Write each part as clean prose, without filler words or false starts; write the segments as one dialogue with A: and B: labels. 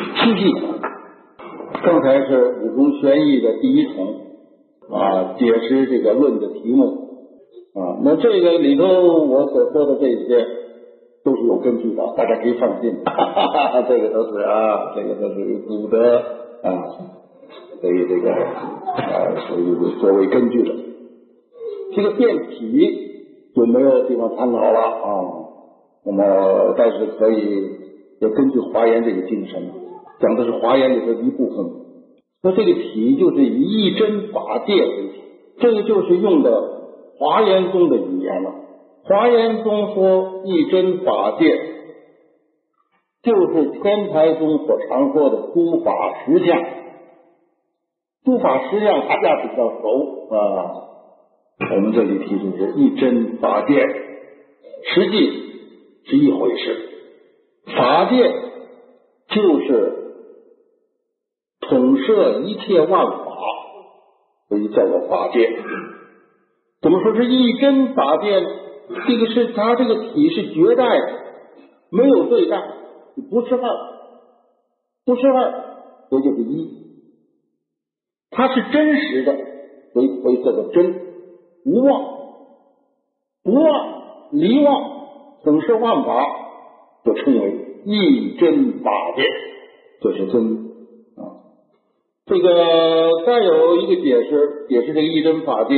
A: 七系，刚才是五中玄义的第一重解释这个论的题目那这个里头我所说的这些都是有根据的，大家可以放心。这个都是这个都是古德所以这个所以作为根据的。这个辩题就没有地方参考了那么但是可以也根据华严这个精神，讲的是华严里的一部分。那这个题就是以一真法界为题，这个就是用的华严宗的语言了。华严宗说一真法界，就是天台宗所常说的诸法实相。诸法实相大家比较熟我们这里提出是一真法界，实际是一回事。法界就是统摄一切万法，所以叫做法界。怎么说是一真法界？这个是它这个体是绝代的，没有对待，不是二，不是二，所以就是一。它是真实的，所以叫做真。无妄，不妄离妄，总是万法，就称为一真法界，这是真这个再有一个解释这个一真法界，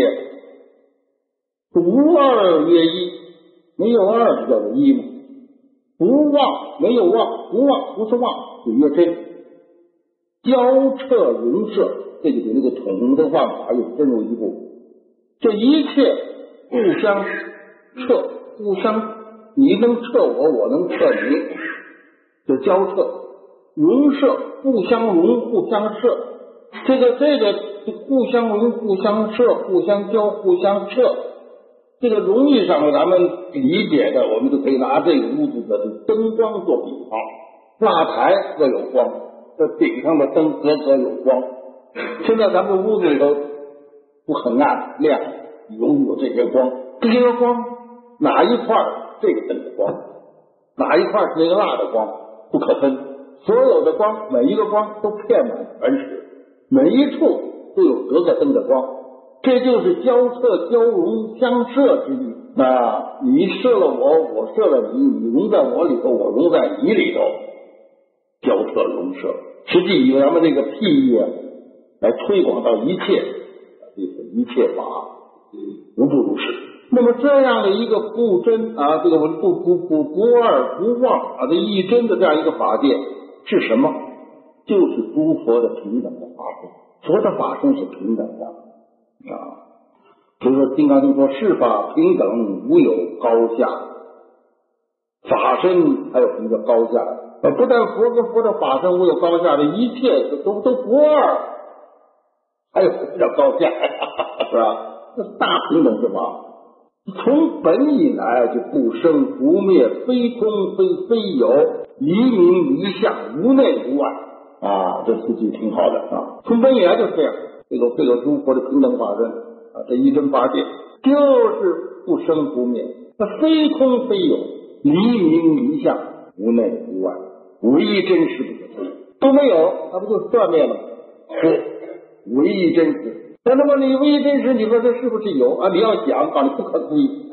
A: 无二曰一，没有二就叫做一嘛。不妄没有妄，不妄不是妄，就曰真。交彻容摄，这就比那个统的万法又深入一步。这一切互相彻，互相你能彻我，我能彻你，就交彻。容摄，互相容，互相摄。这个互相容、互相摄、互相交、互相摄，这个容易上咱们理解的，我们就可以拿这个屋子的灯光做比方。蜡台各有光，这顶上的灯各有光。现在咱们屋子里头不很暗亮，有这些光，这些光哪一块这个灯的光，哪一块是这个蜡的光，不可分。所有的光，每一个光都遍满全时，每一处都有各个灯的光，这就是交彻交融相摄之意。你摄了我，我摄了你，你融在我里头，我融在你里头，交彻融摄。实际以咱们这个譬喻来推广到一切，一切法无不如是。那么这样的一个不真这个不二不妄这一真的这样一个法界是什么？就是诸佛的平等的法身。佛的法身是平等的比如说金刚经说世法平等，无有高下。法身还有什么叫高下不但佛跟佛的法身无有高下的，一切都不二，还有什么叫高下是吧？这是大平等之法。从本以来就不生不灭，非空非有，离名离相，无内无外这四句挺好的从本以来就是这样。这个诸佛的平等法身这一真法界就是不生不灭，非空非有，离名离相，无内无外，唯一真实不可思议，都没有，那不就是断灭了吗？唯一真实。那么你唯一真实，你说这是不是有你要讲你不可思议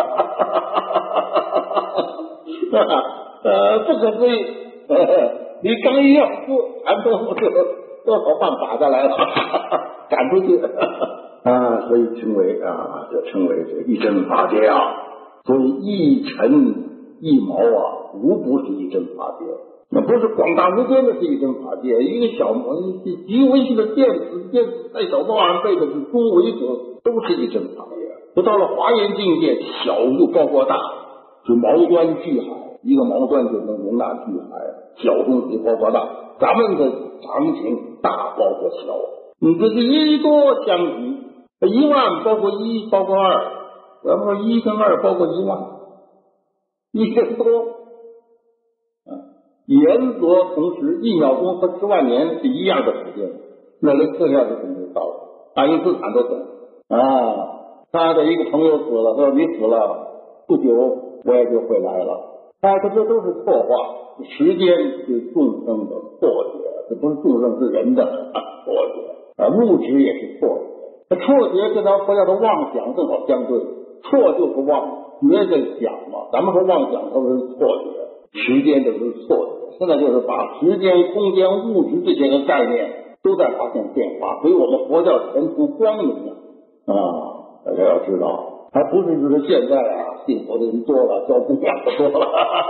A: 不可思议你刚一要说谈多少棒打下来了赶出去所以称为就称为这一真法界所以一尘一毛无不是一真法界。那不是广大无边的是一真法界，一个小极微细的电子在小多少倍的是中微子，都是一真法界。不到了华严境界，小就包括大，是毛端巨海，一个毛端就能容纳巨海，小东西包括大。咱们的场景大包括小，你这是一多相比，1万包括1包括2，咱们说1跟2包括1万，1跟多言则同时1秒钟和10万年是一样的时间，那连这下子怎么就到了？爱因斯坦都懂他的一个朋友死了，说你死了不久我也就会来了， 这都是错话。时间是众生的错觉，这不是众生，是人的错觉。物质也是错觉，错觉跟咱佛教的妄想正好相对。错就是妄，觉就是想嘛。咱们说妄想都是错觉，时间都是错觉。现在就是把时间、空间、物质这些个概念都在发现变化，所以我们佛教前途光明大家要知道，还不是就是现在信佛的人多了，交供养的多了，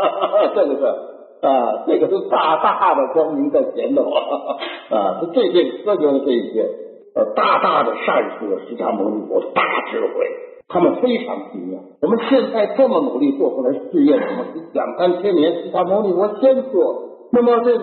A: 这个是大大的光明在前头是这些科学的这一些大的善出了释迦牟尼佛的大智慧，他们非常惊讶。我们现在这么努力做出来试验，我们两三千年释迦牟尼佛先做，那么这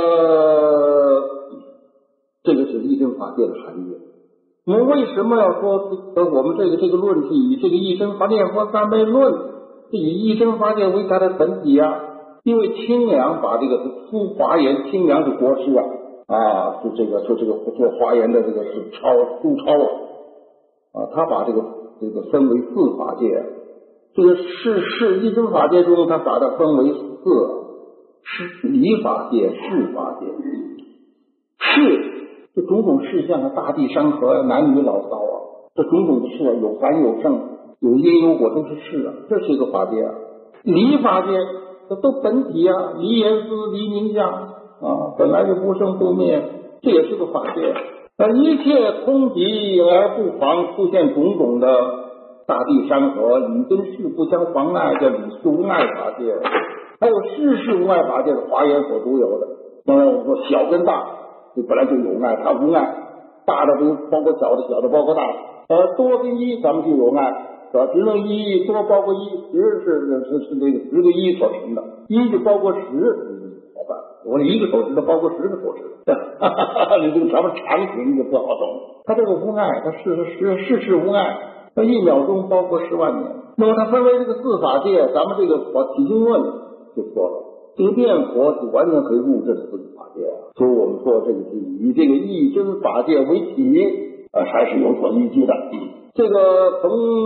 A: 个是一真法界的含义。我们为什么要说我们这个论是以这个一真法念佛三昧论是以一真法界为它的本体因为清凉把这个出华严，清凉是国师是这个做华严的这个是苏超他把这个分为四法界，这个是一真法界中，他把它分为四，是理法界、事法界。事这种种事项大地山河男女老少这种种的事有凡有圣，有因有果，都是事这是一个法界理法界这都本体离言思、离名相本来就不生不灭，这也是个法界。一切空寂而不妨，出现种种的大地山河，理跟事不相妨碍，叫理事无碍法界。还有事无碍法界的华严所独有的。当然我们说小跟大，这本来就有碍，它无碍。大的不包括小的，小的包括大的。多跟一咱们就有碍，是吧？只能一，多包括一，十是这个10个一所成的，一就包括10。好办，我一个手指头包括10个手指头，你这个咱们常识就不好懂。它这个无碍，它事无碍，它1秒钟包括10万年。那么它分为这个四法界，咱们这个起经论就说了，这个念佛是完全可以入这四个法界所以我们说这个是以这个一真法界为体还是有所依据的。这个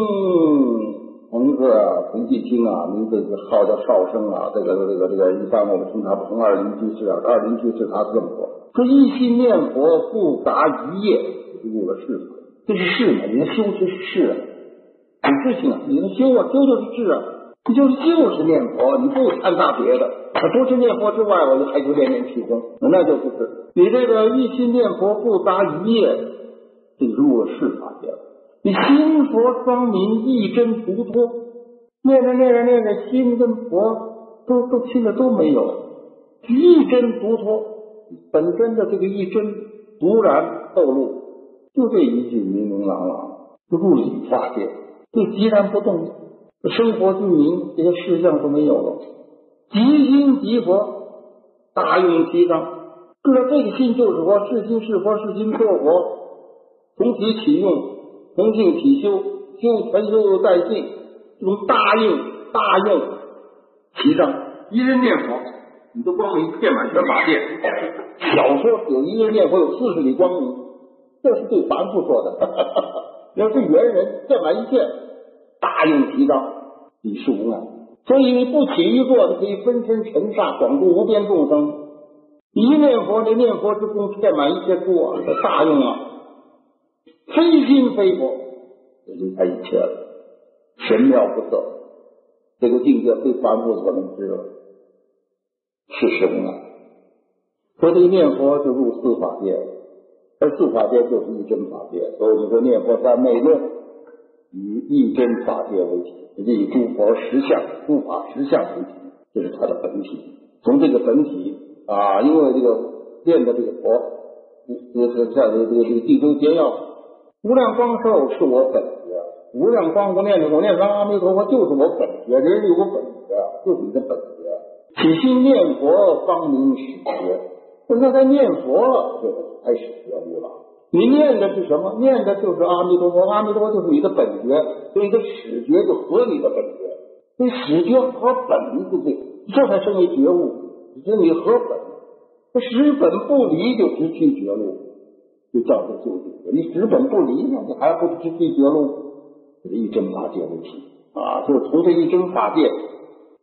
A: 彭继清名字号叫少生这个一般我们称他彭二林居士二林居士他这么说一心念佛不达一夜入了世，这是事嘛，你的修持是事有事情你的修修就是智你就是念佛，你不掺杂别的。除是念佛之外，我就还有练气功，那就不是。你这个一心念佛不达一夜，这个入了世法界了。你心佛双明，一真独脱，念着，心跟佛都亲的都没有，一真独脱，本真的这个一真独然透露，就这一句明明朗朗，就入理法界，就寂然不动。生活居民这些事项都没有了，即心即佛，大用其上，知道这个心就是佛，是心是佛，是心做佛，从体起用，从性起修，全修在性，这种大用其上，一人念佛，你都光明遍满全法界。小说有一人念佛有40里光明，这是对凡夫说的。要是猿人遍满一切，大用其上，理事无碍。所以你不起一坐，你可以分身尘刹，广度无边众生。一念佛，这念佛之功遍满一切处这大用非心非佛，这离开一切了，神妙不测。这个境界非凡夫所能知了，是实无碍。所以念佛就入四法界，而四法界就是一真法界。所以我们说念佛三昧论以一真法界为体，以诸佛实相、诸法实相为体，这是它的本体。从这个本体因为这个念的这个佛，在这个地中间要无量光寿是我本觉，无量光我念上阿弥陀佛就是我本觉，人有个本觉，就是你的本觉。起心念佛方明始觉，那在念佛就开始觉悟了。你念的是什么？念的就是阿弥陀佛，阿弥陀佛就是你的本觉，所以你的始觉就合你的本觉，所以始觉合本不对，这才成为觉悟。这你合本，使本不离就直趋觉路，就叫做究竟。你使本不离呢，你还不直趋觉路，这一真法界为体就是从这一真法界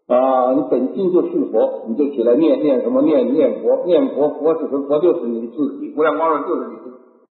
A: 啊，你本心就是佛，你就起来念什么念佛，念佛，佛是什么？佛就是你自己，无量光寿就是你自己。